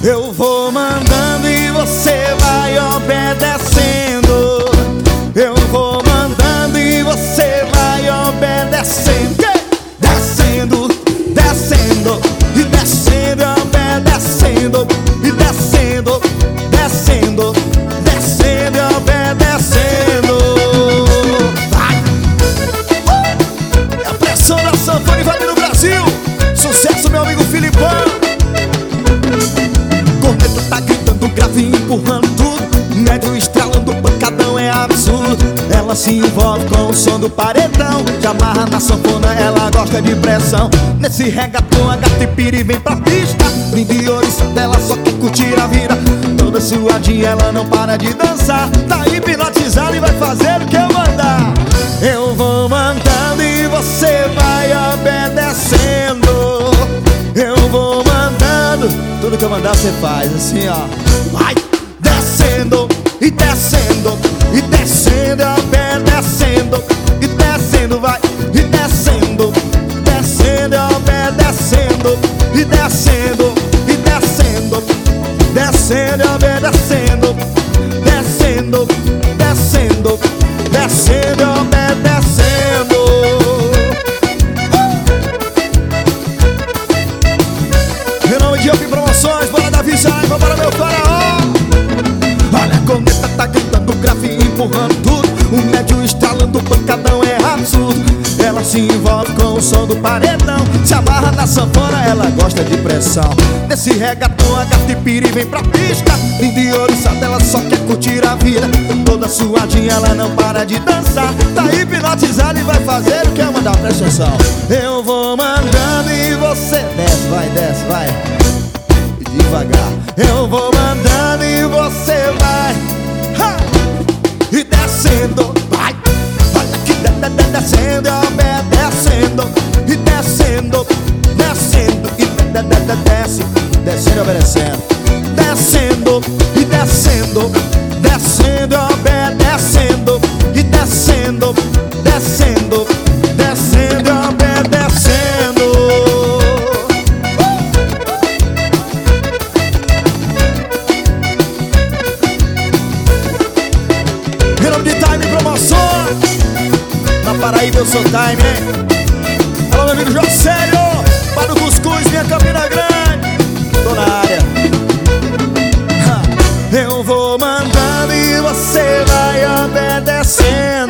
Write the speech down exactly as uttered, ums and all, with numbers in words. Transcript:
Eu vou mandando e você vai obedecendo. Eu vou mandando e você vai obedecendo. Descendo, descendo e descendo, obedecendo. E descendo, descendo, descendo e obedecendo. Vai! Uh! É a pressão da sanfona invadindo o Brasil. Sucesso, meu amigo Filipão. Corneta tá gritando grave, empurrando tudo. Médio estralando, pancadão é absurdo. Ela se envolve com o som do paredão. Se amarra na sanfona, ela gosta de pressão. Nesse regatão, a gata e piri vem pra pista. Lindiosa dela só quer curtir a vida. Toda suadinha, ela não para de dançar. Tá hipnotizada e vai fazer o que eu mandar. Eu vou mandando e você vai obedecendo. Eu vou mandando, tudo que eu mandar você faz assim, ó. Vai descendo e descendo e descendo, obedecendo e descendo, vai e descendo, descendo, obedecendo e descendo e descendo, descendo, obedecendo, descendo, descendo, descendo, obedecendo. Meu nome é Diogo Promoções, bora Davi Saiba, bora meu faraó. Olha a corneta tá gritando grave, empurrando tudo. O médio estralando, pancadão é absurdo. Ela se envolve com o som do paredão. Se amarra na sanfona, ela gosta de pressão. Nesse regatão, a gata e piri vem pra pista. Lindiosa dela só quer curtir a vida. Toda suadinha, ela não para de dançar. Tá hipnotizada e vai fazer o que eu mandar, presta atenção. Eu vou mandando e você desce, vai, desce, vai. E devagar. Eu vou mandando e você vai. Ha! E descendo, vai. Olha que de de de descendo, obedecendo. E descendo, descendo. E de de de desce, descendo e obedecendo. Descendo e descendo, descendo e obedecendo. E descendo, descendo, descendo e obedecendo. Em nome de Time Promoções, na Paraíba eu sou Time, hein? Alô, meu amigo Jocélio, para o Cuscuz, minha Campina Grande, tô na área. Eu vou mandando e você vai obedecendo.